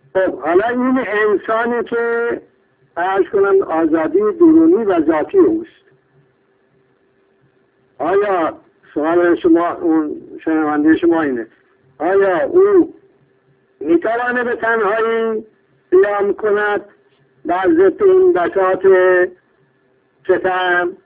خب حالا این انسانی که عرض کنم آزادی درونی و ذاتی اوست، آیا سوال شما اون شنونده شما اینه، آیا او میتوانه به تنهایی قیام کند بر ضد این بساط ستم؟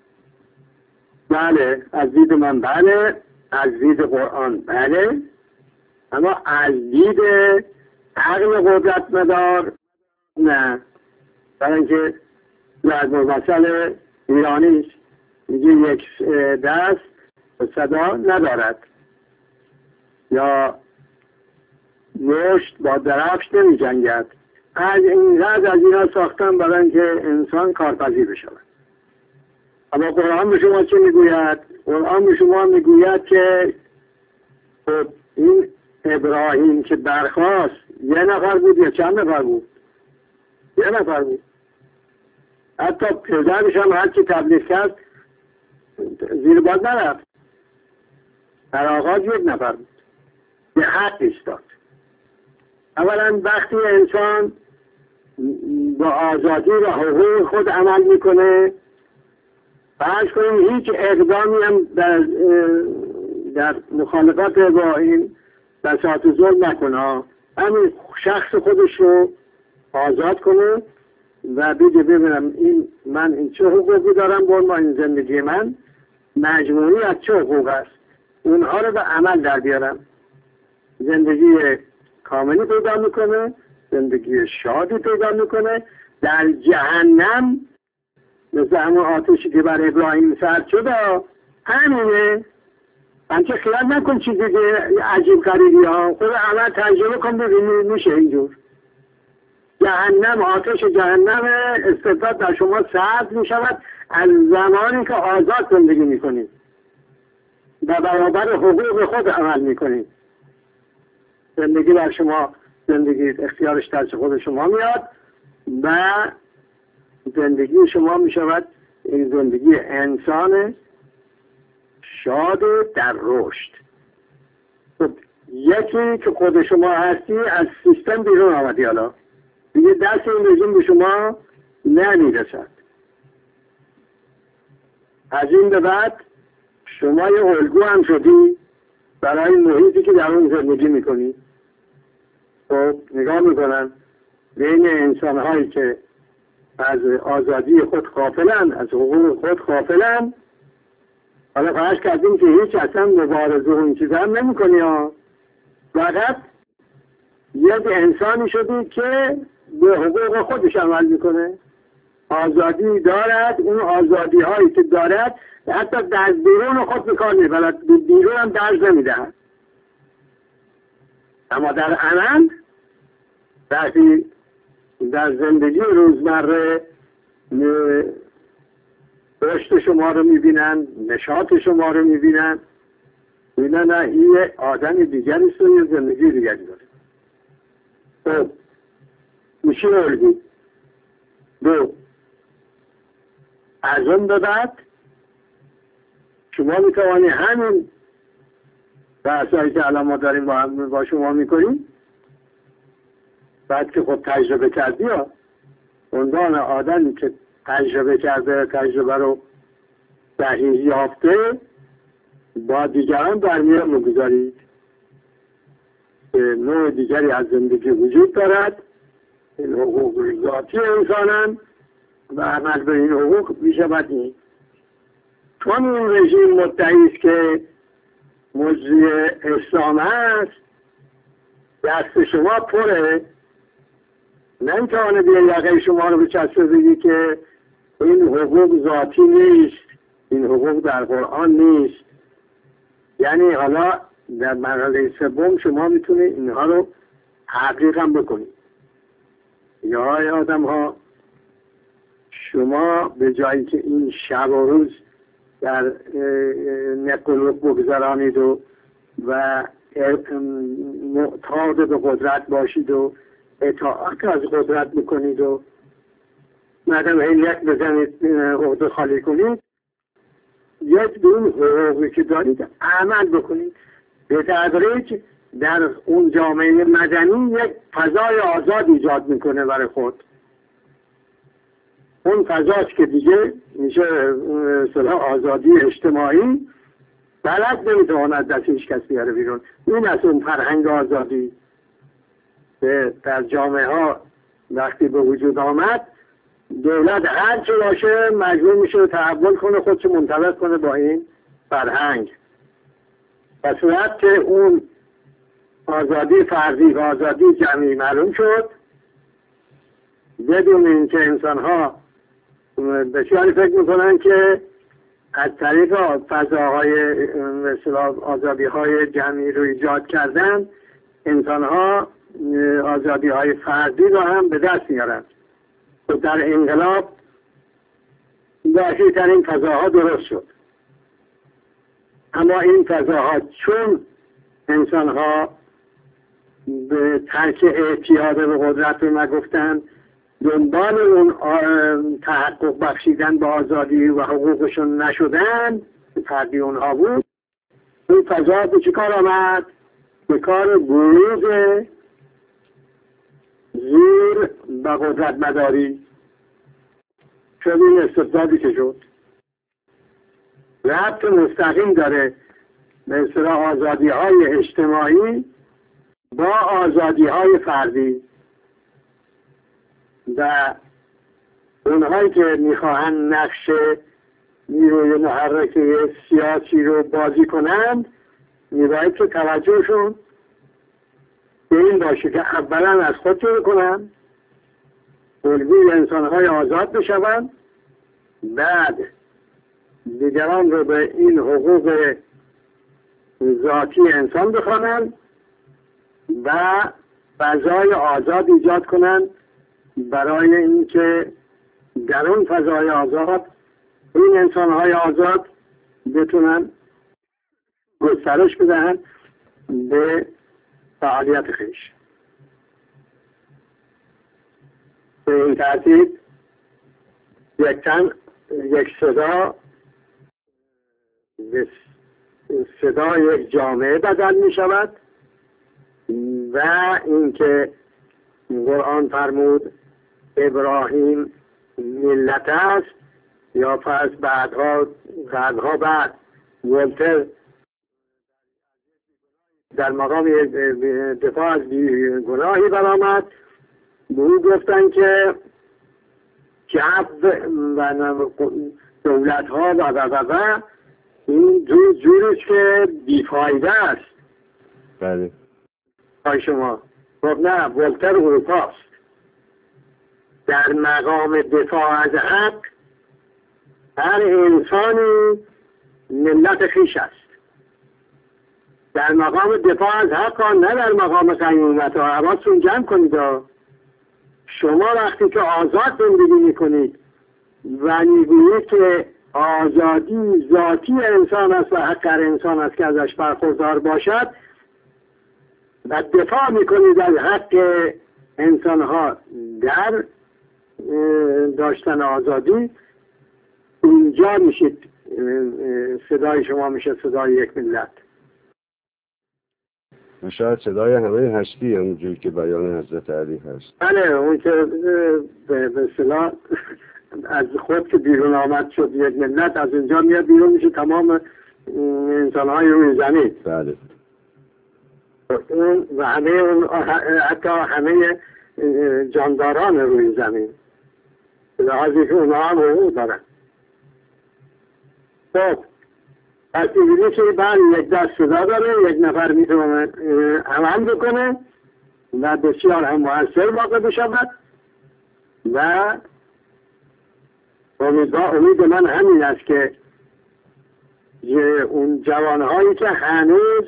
بله، از دید من بله، از دید قرآن بله، اما از دید عقل قدرت مدار نه. برای اینکه در مثل ایرانی میگه یک دست صدا ندارد، یا مشت با درفش نمی جنگد. از اینا ساختن برای اینکه انسان کارپذیر بشود. اما قرآن به شما چه میگوید؟ قرآن به شما میگوید که این ابراهیم که برخاست یه نفر بود یا چند نفر بود؟ یه نفر بود. حتی پدرش هم هرچی تبلیغ کرد زیر باد نرفت. در آغاز یک نفر بود، به حق ایستاد. اولا وقتی انسان با آزادی و حقوق خود عمل میکنه، فرض کنیم هیچ اقدامی هم در مخالفت با این بساط ظلم نکنه، همین شخص خودش رو آزاد کنه و بگه ببینم من این چه حقوقی دارم، با این زندگی من مجموعی از چه حقوق است، اونها رو به عمل در بیارم. زندگی کاملی پیدا میکنه، زندگی شادی پیدا میکنه. در جهنم مثل همون آتشی که بر ابراهیم سرد شده همینه. بلکه خیال نکن چیزی عجیب غریبی ها، خود عمل تجربه کن ببینی میشه اینجور. جهنم، آتش جهنم استبداد در شما سرد میشود از زمانی که آزاد زندگی میکنید و برابر حقوق خود عمل میکنید. زندگی بر شما، زندگی اختیارش دست خود شما میاد و زندگی شما میشود این زندگی انسان شاد در رشد. خب یکی که خود شما هستی از سیستم بیرون آمدی، حالا دیگه دست این رژیم به شما نمیرسد. از این به بعد شما یه الگو هم شدی برای محیطی که در اون زندگی میکنی. خب نگاه میکنن بین انسان هایی که از آزادی خود غافلن، از حقوق خود غافلن، حالا فرض کردیم که هیچ اصلا مبارزه و این چیزا هم نمی کنی ها، فقط یک انسانی شدی که به حقوق خودش عمل میکنه، آزادی دارد. اون آزادی هایی که دارد حتی در بیرون خود بکار میبرد، بیرون هم درز نمیدهد. اما در عمل وقتی در زندگی روزمره رشد شما رو میبینن، نشاط شما رو میبینن، میبینن نه این آدم دیگری است و یه زندگی دیگری داره. خب میشه الگو. دو، از اون به بعد شما میتوانی همین بحثایی که الان ما داریم با شما میکنیم، بعد که خب تجربه کردی ها، عنوان آدمی که تجربه کرده، تجربه رو صحیح یافته، با دیگران در میان میگذارید که نوع دیگری از زندگی وجود دارد. این حقوق ذاتی انسانن و عمل به این حقوق میشود این. چون این رژیم مدعی است که مجری اسلام هست، دست شما پره، نمیتوانه بیا یقه شما رو بچسبه بگی که این حقوق ذاتی نیست، این حقوق در قرآن نیست. یعنی حالا در مرحله سوم شما میتونید اینها رو تحقیق هم بکنید. یا آدم ها، شما به جایی که این شب و روز در نقلوق بگذرانید و معتاد به قدرت باشید و اطاعت از قدرت میکنید و مردم هلیت بزنید، عهده خالی کنید، یک دون حقوقی که دارید عمل بکنید. به تدریج در اون جامعه مدنی یک فضای آزاد ایجاد میکنه برای خود. اون فضاست که دیگه میشه آزادی اجتماعی، بلد نمیتواند دست هیچ کس بیاره بیرون. این از اون فرهنگ آزادی که در جامعه ها وقتی به وجود آمد، دولت هر چه باشه مجبور میشه تحول کنه، خودشو منطبق کنه با این فرهنگ. در صورت که اون آزادی فردی و آزادی جمعی معلوم شد، بدون اینکه انسان ها بسیاری فکر میکنن که از طریق فضاهای آزادی های جمعی رو ایجاد کردن، انسان ها آزادی های فردی رو هم به دست میارن. در انقلاب وسیع‌ترین فضاها درست شد، اما این فضاها چون انسان ها به ترک اعتیاد به قدرت رو نگفتن، دنبال اون تحقق بخشیدن به آزادی و حقوقشون نشدن، فردی اونها بود، این فضا به چه کار آمد؟ به کار بروز زور و قدرت مداری شد. این استبدادی که شد ربط مستقیم داره به اصطلاح آزادی های اجتماعی با آزادی های فردی، و اونهایی که میخواهند نقش نیروی محرکه سیاسی رو بازی کنند، میباید که توجهشون به این باشه که اولا از خود شروع کنند، الگوی انسانهای آزاد بشوند، بعد دیگران رو به این حقوق ذاتی انسان بخوانند و فضای آزاد ایجاد کنند برای اینکه در اون فضای آزاد این انسانهای آزاد بتونن گسترش بدهند به فعالیت خویش. به این ترتیب یک صدا یک جامعه بدل می شود، و اینکه قرآن فرمود ابراهیم ملت است، یا پس بعدها بعد ولتر در مقام دفاع از گناهی برآمد، به او گفتن که جو و دولت ها و این جوریش که بیفایده است. بله. های شما گفت نه، ولتر اروپاست. در مقام دفاع از حق هر انسانی ملت خویش است. در مقام دفاع از حق، نه در مقام قیمومت. حواستون جمع کنید. شما وقتی که آزاد زندگی میکنید و میگویید که آزادی ذاتی انسان است و حق هر انسان است که ازش برخوردار باشد، و دفاع میکنید از حق انسانها در داشتن آزادی، اینجا میشید صدای شما میشه صدای یک ملت. شاید صدای همه هستی، همونجوری که بیان حضرت علی هست. بله، اون که به اصطلاح از خود که بیرون آمد شد یک ملت، از اینجا میاد بیرون میشه تمام انسانهای روی زمین. بله. و همه اون، حتی همه جانداران روی زمین، لحاظی که اونها هم حقوق دارن. خب پس اینجوری که بعد یک دست صدا داره، یک نفر میتونه عمل بکنه و بسیار هم مؤثر واقع بشود، و امید من همین است که اون جوانهایی که هنوز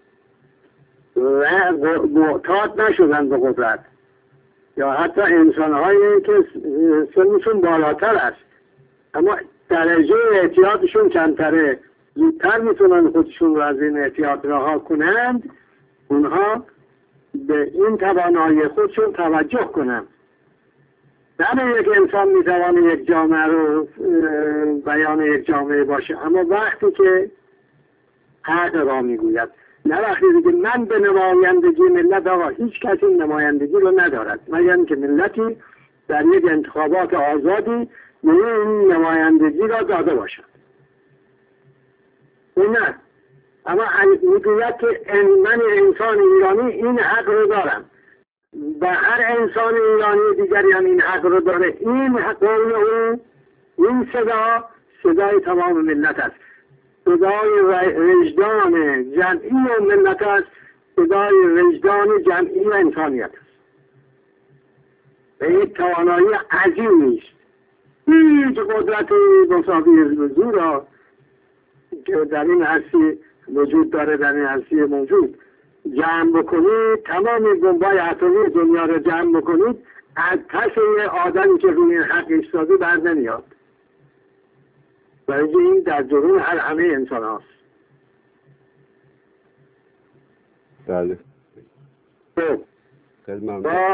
معتاد نشدن به قدرت، یا حتی انسانهایی که سنشون بالاتر است اما درجه احتیاطشون کمتره، زودتر میتونن خودشون رو از این احتیاط رها کنند، اونها به این توانایی خودشون توجه کنند. نه یک انسان میتوانه یک جامعه رو بیان یک جامعه باشه، اما وقتی که حق را میگوید، نه وقتی دیگه من به نمایندگی ملت، آقا هیچ کسی نمایندگی رو ندارد مگر اینکه ملتی در یک انتخابات آزادی این نمایندگی را داده باشد. اون نه، اما میگوید که من انسان ایرانی این حق رو دارم و هر انسان ایرانی دیگری هم این حق رو داره. این قول او، این صدای تمام ملت است، صدای وجدان جمعی ملت است، صدای وجدان جمعی انسانیت است و این توانایی عظیمی است. هیچ قدرت مساوی زور را که در این هستی وجود داره، در این هستی موجود جمع بکنید، تمام بمبای اتمی دنیا رو جمع بکنید، از پس آدمی که روی این حق ایستاده بر نمیاد. و این در درون همه انسان هاست. بله. خیلی ممنون. با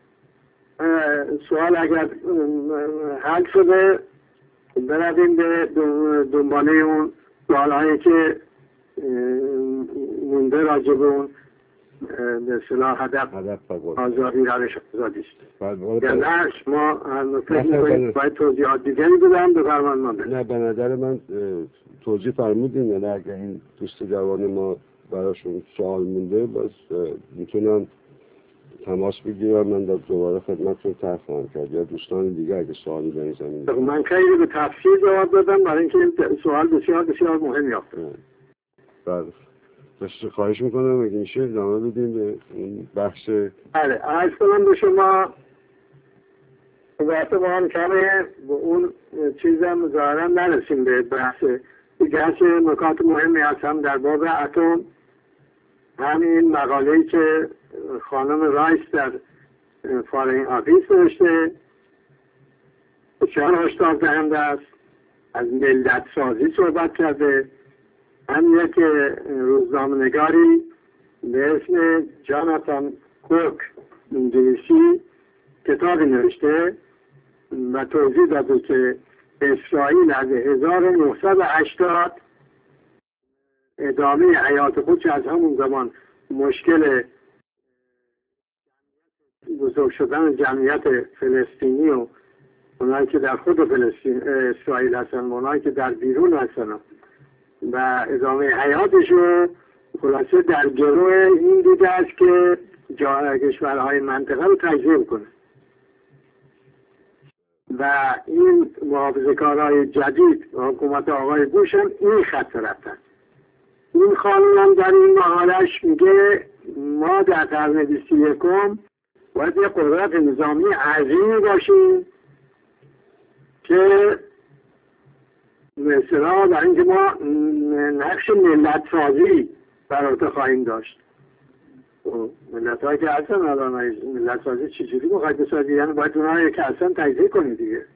سوال اگر حل شده برویم به دنباله اون سوالهایی که مونده راجع به اون به اصطلاح هدف آزادی روش آزادی است. نه شما فکر می‌کنید باید توضیحات دیگری بدم؟ بفرمایید. من نه، به نظر من توضیح فرمودین. یعنی اگر این دوست جوان ما براشون سوال مونده باز میتونن تماس بگیرم، من دوباره خدمتتون طرح خواهم کرد، یا دوستان دیگه اگه سوالی در این زمینه. من خیلی به تفصیل جواب دادم برای اینکه این سوال بسیار بسیار مهم یافته. بله. خواهش میکنم اگه میشه ادامه بدیم به این بحث. بله، عرض کنم به شما وقتی با هم کمه به اون چیزم ظاهرا نرسیم به بحث دیگه. نکات مهمی هست هم در باب اتم، همین مقاله‌ای که خانم رایس در فارین آفیس نوشته بسیار هشدار دهنده است، از ملت سازی صحبت کرده. هم یک روزنامه‌نگاری به اسم جاناتان کوک انگلیسی کتابی نوشته و توضیح داده که اسرائیل از 1980 ادامه حیات خود از همون زمان مشکل بزرگ شدن جمعیت فلسطینی و اونایی که در خود فلسطین اسرائیل هستن و اونایی که در بیرون هستن و ادامه حیاتش رو خلاصه در گروه این دیده است که کشورهای منطقه رو تجزیه کنه و این محافظه‌کارهای جدید و حکومت آقای بوش هم این خط رفتن. این خانم هم در این مقاله‌اش میگه ما در قرن 21 باید یک قدرت نظامی عظیمی باشیم که مثلا در اینکه ما نقش ملت سازی بر عهده خواهیم داشت. ملت هایی که اصلا الان ملت سازی چجوری میخواید بسازی؟ یعنی باید اونها که اصلا تجزیه کنید دیگه.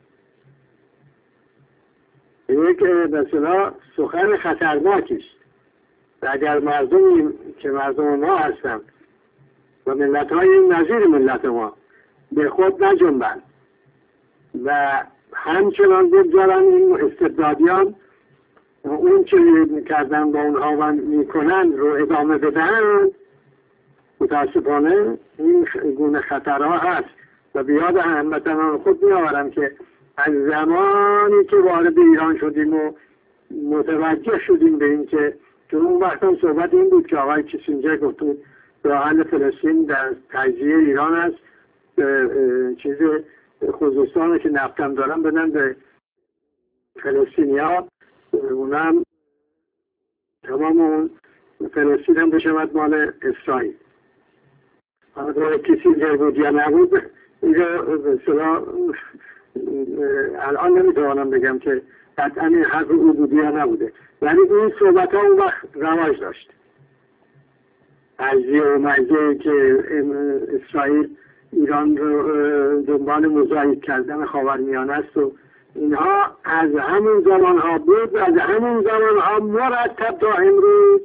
یک مثلا سخن خطرناکی است و اگر مردمی که مردم ما هستند و ملت های نظیر ملت ما به خود نجنبند و همچنان بگذارن این استبدادیان اون چه میکردن با اونها و میکنن رو ادامه بدن، متاسفانه این گونه خطرها هست. و بیاد هموطنان خود میآورم که از زمانی که وارد ایران شدیم و متوجه شدیم به این که اون وقت هم صحبت این بود که آقای کیسینجر گفت راه حل فلسطین در تجزیه ایران است، چیز خوزستان که نفتم دارن بدن به فلسطینی ها، اونم تمام اون فلسطین هم بشود مال اسرائیل. اما کیسینجر بود یا نبود اینجا بسیار الان نمیتوانم بگم که قطعا این حق او بودی یا نبوده، ولی این صحبت ها اون وقت رواج داشت. تجزیه و مجزیه که اسرائیل ایران رو دنبال مضاعف کردن خاورمیانه است و اینها از همون زمان ها بود. از همون زمان ها مرتب تا امروز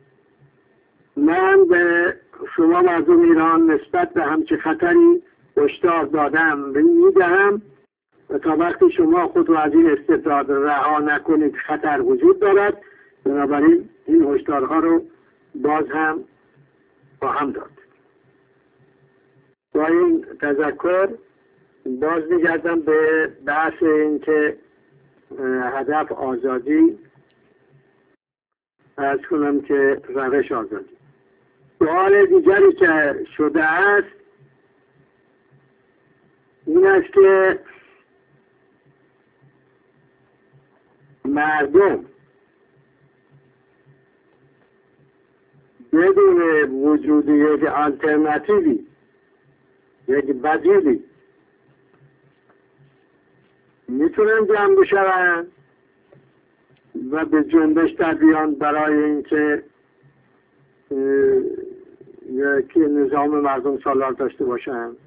من به شما مردم ایران نسبت به همچه خطری هشدار دادم میدهم و تا وقتی شما خود رو از این استبداد رها نکنید خطر وجود دارد. بنابراین این هشدارها رو باز هم خواهم داد. با این تذکر باز میگردم به بحث این که هدف آزادی، عرض کنم که روش آزادی. سوال دیگری که شده است این است که مردم بدون وجود یک آلترناتیوی، یک بدیلی میتونن جمع بشوند و به جنبش در بیان برای اینکه یک نظام مردم سالار داشته باشند.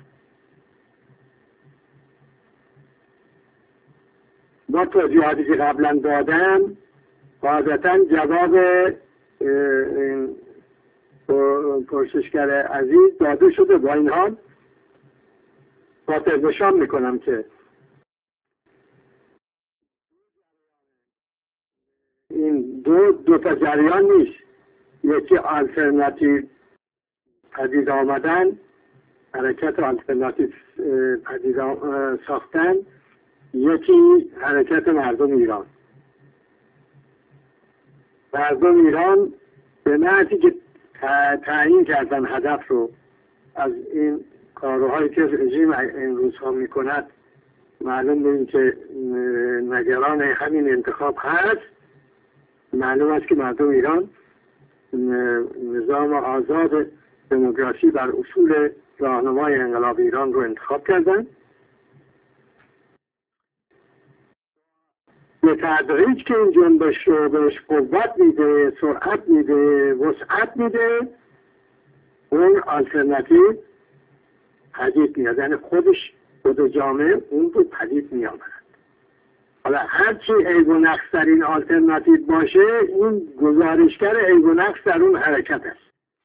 با توضیحاتی که قبلا دادم قاعدتا جواب این پرسشگر عزیز داده شده. با این حال خاطر نشان میکنم که این دو تا جریان نیست. یکی آلترناتیو پدید آمدن، حرکت آلترناتیو پدید ساختن، یکی حرکت مردم ایران. مردم ایران به نحوی که تعیین کردن هدف رو از این کارهایی که رژیم این روزها میکند معلوم به این که نگران همین انتخاب هست. معلوم است که مردم ایران نظام آزاد دموکراسی بر اصول راهنمای انقلاب ایران رو انتخاب کردن. به تدریج که این جنبش رو بهش قوت میده، سرعت میده، وسعت میده، اون آلترناتیو پدید میاد. یعنی خود جامعه اون رو پدید میآورد. حالا هرچی عیب و نقص در این آلترناتیو باشه، این گزارشگر عیب و نقص در اون حرکت است.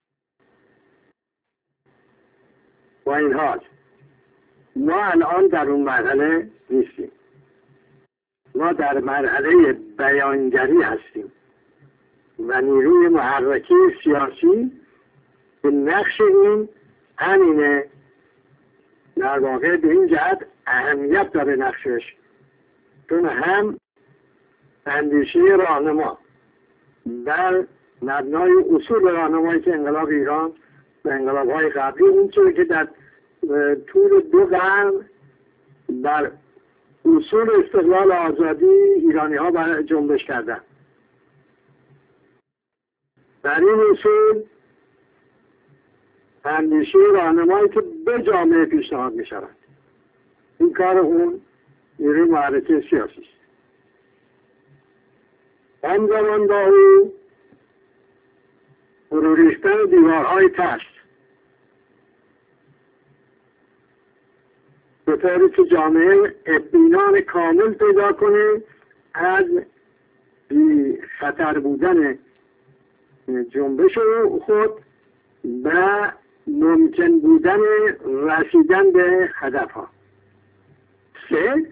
با این حال ما الان در اون مرحله نیستیم. ما در مرحله بیانگری هستیم و نیروی محرکی سیاسی به نقش این همینه. در واقع به این جهت اهمیت داره نقشش، چون هم اندیشه راهنما در مبنای اصول راهنمایی که انقلاب ایران و انقلاب‌های قبلی، اون چیزی که در طول 2 قرن بر اصول استقلال آزادی ایرانی ها برای جنبش کردن، در این اصول اندیشه راهنمایی که به جامعه پیشنهاد می شود. این کار اون نیروی محرکه سیاسی است. همزمان با او فرو ریختن دیوارهای ترس، به طوری که جامعه اطمینان کامل پیدا کنه از بی خطر بودن جنبش خود و ممکن بودن رسیدن به هدفها. 3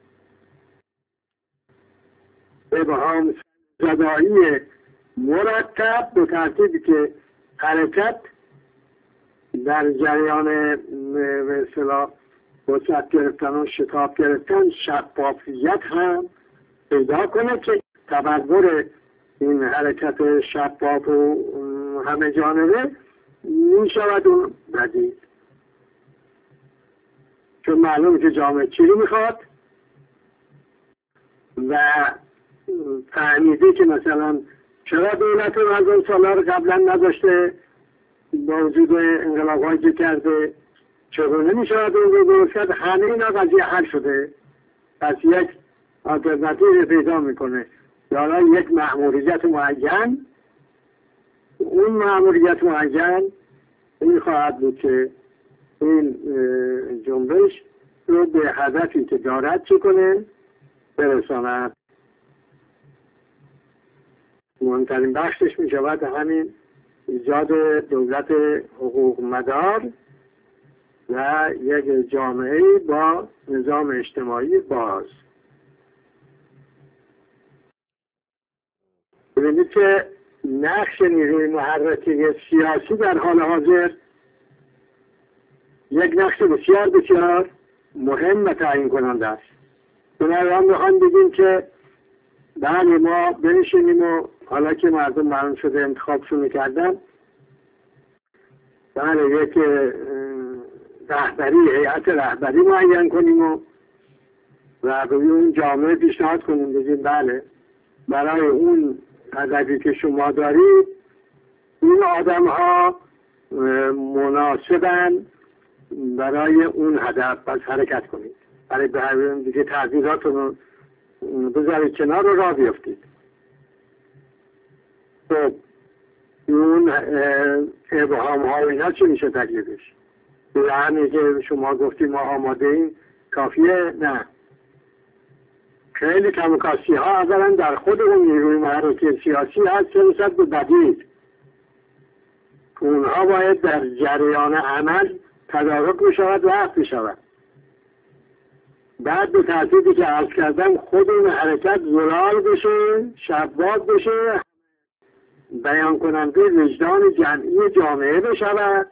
ابهام زدایی مرتب به ترتیبی که حرکت در جریان به اصطلاح وسعت گرفتن و شتاب گرفتن شفافیت هم پیدا کنه که تصور این حرکت شفاف و همه جانبه می شود اون بدید. چون معلومه که جامعه چی رو میخواد و فهمیده که مثلا چرا دولت مردم سالار قبلا نداشته با وجود انقلاب‌هایی که کرده، چگونه میشود اون رو درست کرد. همه اینا قضیه حل شده. پس یک آلترناتیو پیدا میکنه، یا یک مأموریت معین. اون مأموریت معین این خواهد بود که این جنبش رو به هدفی که دارد چه کنه برساند. مهمترین بخشش می شود همین ایجاد دولت حقوق مدار و یک جامعه با نظام اجتماعی باز. ببینید که نقش نیروی محرکه سیاسی در حال حاضر یک نقش بسیار بسیار مهم و تعیین کننده است. بنابراین میخوام بگیم که بله ما بنشینیم و حالا که مردم معلوم شده انتخابشون کردن، بله یک رهبری، هیئت رهبری معین کنیم و به اون جامعه پیشنهاد کنیم، بگیم بله برای اون هدفی که شما دارید این آدم ها مناسبن برای اون هدف، پس حرکت کنید. برای دیگه تعذیراتون رو بذارید کنار رو راه بیافتید. خب اون ابهام ها و اینا چی میشه تکلیفش؟ به همین که شما گفتید ما آماده این کافیه؟ نه، خیلی کمکاسی ها اولا در خود اون نیروی محرکه سیاسی هست که نسبت به بدید اونها باید در جریان عمل تدارک بشود و وقت بشود. بعد به ترتیبی که عرض کردم خود این حرکت زلال بشه، شباز بشه، بیان کننده وجدان جمعی جامعه بشود.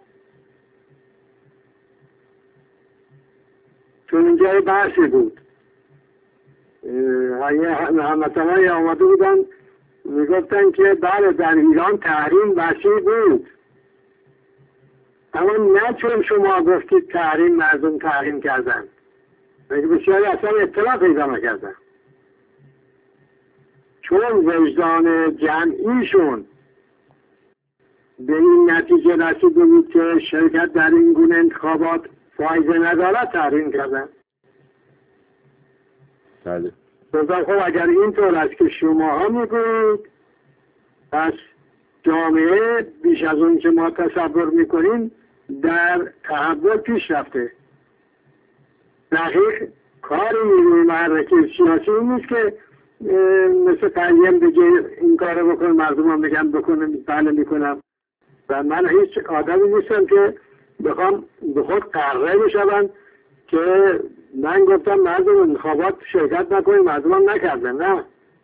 چون اینجای بحثی بود، هموطنان آماده بودن میگفتن که بله در ایران تحریم وسیع بود، اما نه چون شما گفتید تحریم مردم تحریم کردن، بسیاری اصلا اطلاع پیدا نکردن، چون وجدان جمعیشون به این نتیجه رسیده بود که شرکت در این گونه انتخابات فایده ندارد تحریم کردن. بله. خب اگر اینطور است که شما میگویید، پس جامعه بیش از اون که ما تصور میکنیم در تحول پیش رفته. دقیق کار نیروی محرکه سیاسی نیست که مثل تعیین بگه این کارو بکن، مردم هم بگم بکنم، بله میکنم. و من هیچ آدمی نیستم که بخوام به خود قره بشم که من گفتم مردم انتخابات شرکت نکنید، مردم هم نکردن. نه،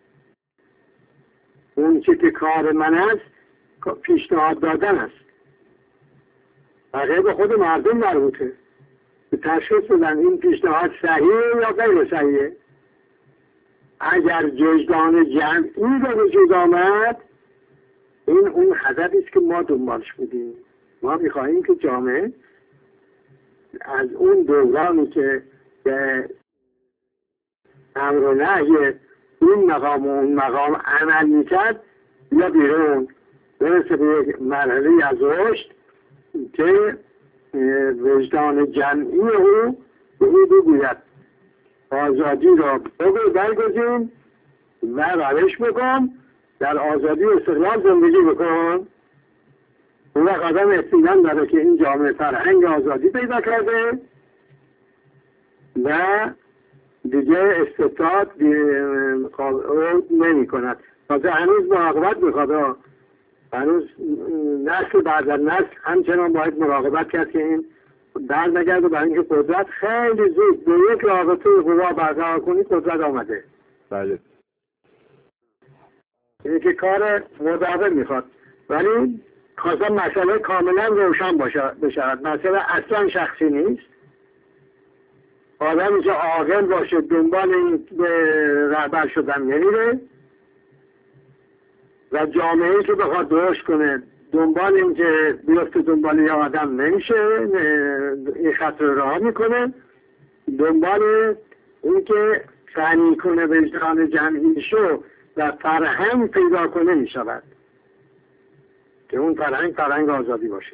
اون چی که کار من است پیشنهاد دادن است، بقیه به خود مردم مربوطه به تشخیص بدن این پیشنهاد صحیحه یا غیر صحیحه. اگر وجدان جمعی به وجود آمد، این اون هدفی است که ما دنبالش بودیم. ما میخواهیم که جامعه از اون دورانی که به امر و نهی این مقام و اون مقام عمل میکرد یا بیرون برسه به یک مرحله از رشد که وجدان جمعی او به او بگوید آزادی را برگزین و روش بکن، در آزادی و استقلال زندگی بکن. اون وقت آدم اطمینان داره که این جامعه فرهنگ آزادی پیدا کرده و دیگه استبداد نمی کند. تازه هنوز مراقبت میخواد، هنوز نسل بعد از نسل همچنان باید مراقبت کرد که این در نگرده، برای اینکه قدرت خیلی زود به یک رابطه قوا برقرار کنی قدرت آمده. بله. اینه که کار مداوم میخواد، ولی خواستم مسئله کاملا روشن بشود. مسئله اصلا شخصی نیست. آدمی که عاقل باشه دنبال این رهبر شدن نمیره و جامعه‌ای که بخواد رشد کنه دنبال این که بیفته دنبال یه آدم نمیشه، این خط رو رها میکنه، دنبال این که غنی کنه وجدان جمعیشو و فرهنگ پیدا کنه میشود که اون فرهنگ آزادی باشه.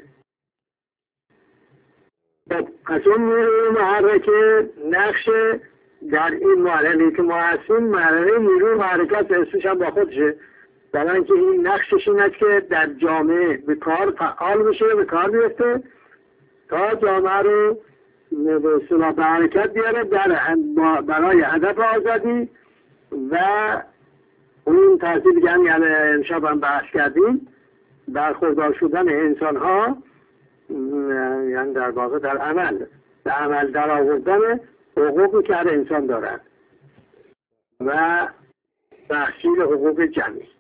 پس اون نیروی محرکه نقش در این مرحله که ما هستیم، مرحله نیروی محرکت اسمش هم با خودشه، برای اینکه این نقشش این است که در جامعه به کار فعال بشه، به کار بیفته تا جامعه رو به اصطلاح به حرکت بیاره برای هدف آزادی و اون ترتیب که یعنی امشب هم بحث کردیم، برخوردار شدن انسان ها، یعنی در واقع در عمل در آوردن حقوقی که هر انسان دارد و تحصیل حقوق جمعی.